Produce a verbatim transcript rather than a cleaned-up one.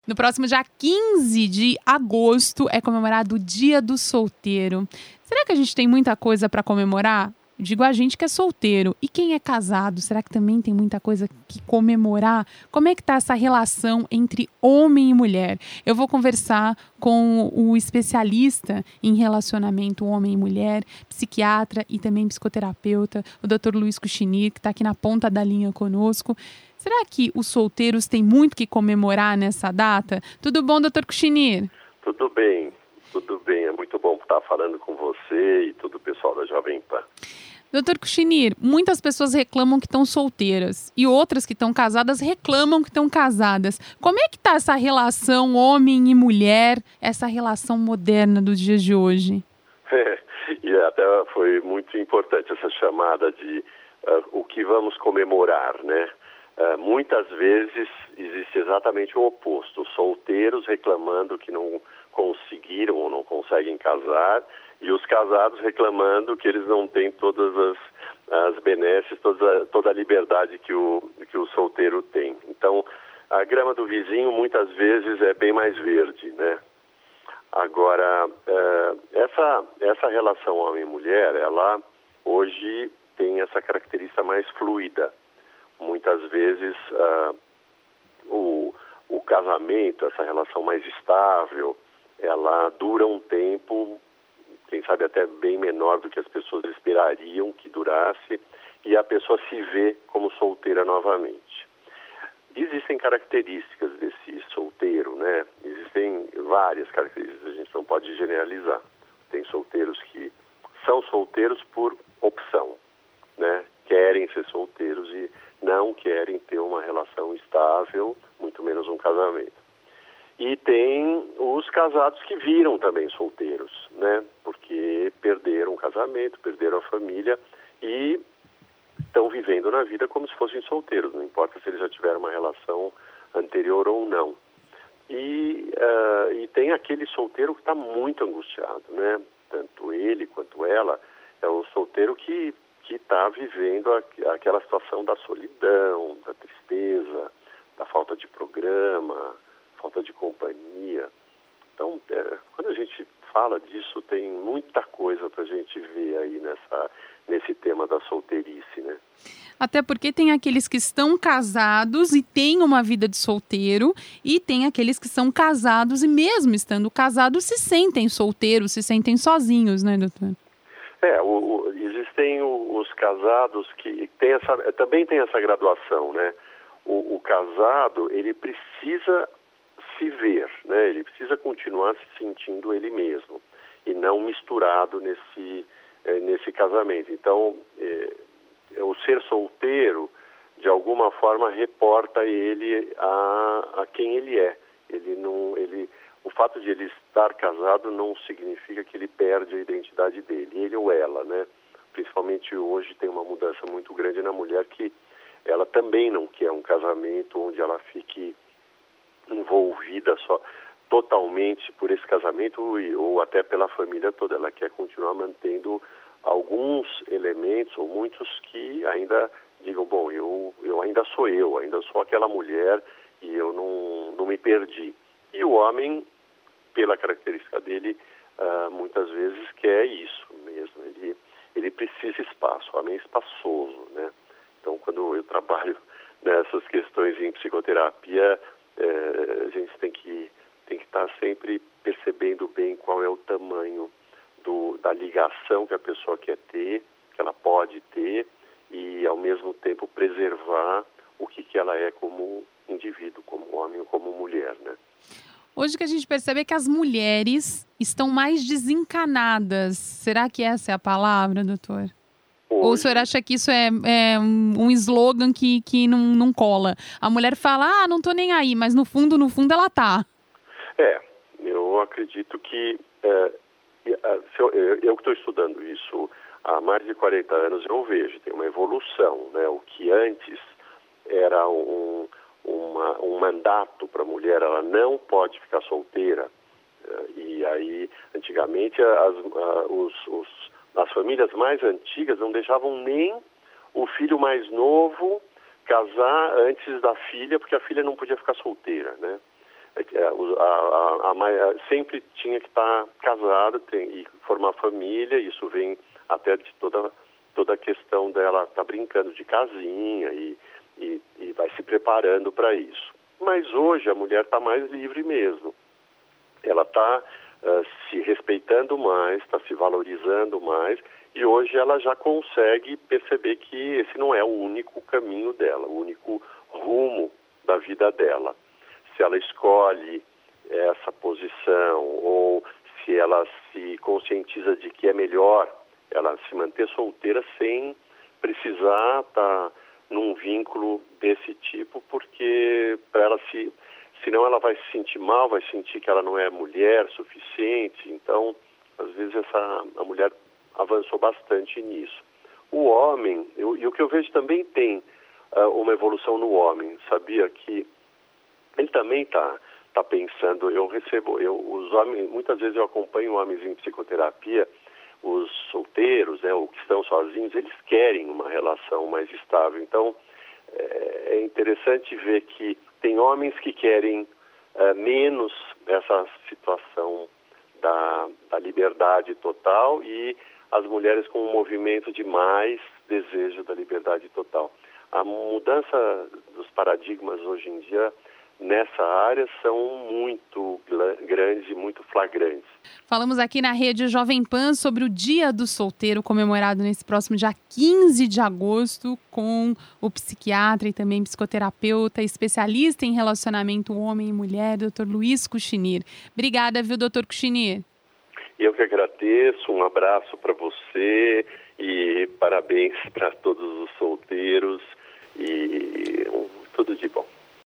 No próximo dia quinze de agosto é comemorado o Dia do Solteiro. Será que a gente tem muita coisa para comemorar? Digo a gente que é solteiro. E quem é casado, será que também tem muita coisa que comemorar? Como é que tá essa relação entre homem e mulher? Eu vou conversar com o especialista em relacionamento homem e mulher, psiquiatra e também psicoterapeuta, o doutor Luiz Cuchinir, que está aqui na ponta da linha conosco. Será que os solteiros têm muito que comemorar nessa data? Tudo bom, doutor Cuchinir? Tudo bem, tudo bem. É muito bom estar falando com você e todo o pessoal da Jovem Pan. Doutor Cuchinir, muitas pessoas reclamam que estão solteiras e outras que estão casadas reclamam que estão casadas. Como é que está essa relação homem e mulher, essa relação moderna dos dias de hoje? É, e até foi muito importante essa chamada de uh, o que vamos comemorar, né? Uh, muitas vezes existe exatamente o oposto, os solteiros reclamando que não conseguiram ou não conseguem casar e os casados reclamando que eles não têm todas as, as benesses, toda, toda a liberdade que o, que o solteiro tem. Então, a grama do vizinho muitas vezes é bem mais verde, né? Agora, uh, essa, essa relação homem-mulher, ela hoje tem essa característica mais fluida. Muitas vezes uh, o, o casamento, essa relação mais estável, ela dura um tempo, quem sabe até bem menor do que as pessoas esperariam que durasse, e a pessoa se vê como solteira novamente. Existem características desse solteiro, né? Existem várias características, a gente não pode generalizar. Tem solteiros que são solteiros por opção, né? Querem ser solteiros e não querem ter uma relação estável, muito menos um casamento. E tem os casados que viram também solteiros, né? Porque perderam o casamento, perderam a família e estão vivendo na vida como se fossem solteiros, não importa se eles já tiveram uma relação anterior ou não. E, uh, e tem aquele solteiro que está muito angustiado, né? Tanto ele quanto ela é um solteiro que que está vivendo a, aquela situação da solidão, da tristeza, da falta de programa, falta de companhia. Então, é, quando a gente fala disso, tem muita coisa para a gente ver aí nessa, nesse tema da solteirice, né? Até porque tem aqueles que estão casados e têm uma vida de solteiro e tem aqueles que são casados e mesmo estando casados se sentem solteiros, se sentem sozinhos, né, doutor? É, o, o, existem o, os casados que tem essa, também tem essa graduação, né? O, o casado, ele precisa se ver, né? Ele precisa continuar se sentindo ele mesmo e não misturado nesse, eh, nesse casamento. Então, eh, o ser solteiro, de alguma forma, reporta ele a, a quem ele é. Ele não, ele, o fato de ele estar casado não significa que ele perde a identidade dele, ele ou ela, né? Principalmente hoje tem uma mudança muito grande na mulher que ela também não quer um casamento onde ela fique envolvida só totalmente por esse casamento e, ou até pela família toda. Ela quer continuar mantendo alguns elementos ou muitos que ainda digam, bom, eu, eu ainda sou eu, ainda sou aquela mulher e eu não, não me perdi. E o homem, pela característica dele, uh, muitas vezes quer isso mesmo. Ele, ele precisa espaço, o homem é espaçoso, né? Então, quando eu trabalho nessas questões em psicoterapia, eh, a gente tem que, tem que estar sempre percebendo bem qual é o tamanho do, da ligação que a pessoa quer ter, que ela pode ter, e, ao mesmo tempo, preservar o que, que ela é como indivíduo, como homem ou como mulher, né? Hoje que a gente percebe é que as mulheres estão mais desencanadas. Será que essa é a palavra, doutor? Hoje. Ou o senhor acha que isso é, é um slogan que, que não, não cola? A mulher fala, ah, não tô nem aí, mas no fundo, no fundo ela tá. É, eu acredito que é, eu, eu que estou estudando isso há mais de quarenta anos, eu vejo, tem uma evolução, né? O que antes era um, uma, um mandato para a mulher, ela não pode ficar solteira. E aí, antigamente, as, os, os, as famílias mais antigas não deixavam nem o filho mais novo casar antes da filha, porque a filha não podia ficar solteira, né? a, a, a, a, sempre tinha que estar casada tem, e formar família. Isso vem até de toda, toda a questão dela estar tá brincando de casinha e, e, e vai se preparando para isso. Mas hoje a mulher está mais livre mesmo. Ela está uh, se respeitando mais, está se valorizando mais, e hoje ela já consegue perceber que esse não é o único caminho dela, o único rumo da vida dela. Se ela escolhe essa posição ou se ela se conscientiza de que é melhor ela se manter solteira sem precisar estar num vínculo desse tipo, porque para ela se... senão ela vai se sentir mal, vai sentir que ela não é mulher suficiente. Então, às vezes essa, a mulher avançou bastante nisso. O homem, eu, e o que eu vejo também tem uh, uma evolução no homem, sabia que ele também está tá pensando, eu recebo, eu, os homens, muitas vezes eu acompanho homens em psicoterapia, os solteiros, né, ou que estão sozinhos, eles querem uma relação mais estável. Então, é, é interessante ver que tem homens que querem uh, menos essa situação da, da liberdade total e as mulheres com um movimento de mais desejo da liberdade total. A mudança dos paradigmas hoje em dia nessa área são muito grandes e muito flagrantes. Falamos aqui na Rede Jovem Pan sobre o Dia do Solteiro, comemorado nesse próximo dia quinze de agosto, com o psiquiatra e também psicoterapeuta, especialista em relacionamento homem e mulher, doutor Luiz Cuchinir. Obrigada, viu, doutor Cuchinir? Eu que agradeço, um abraço para você e parabéns para todos os solteiros e tudo de bom.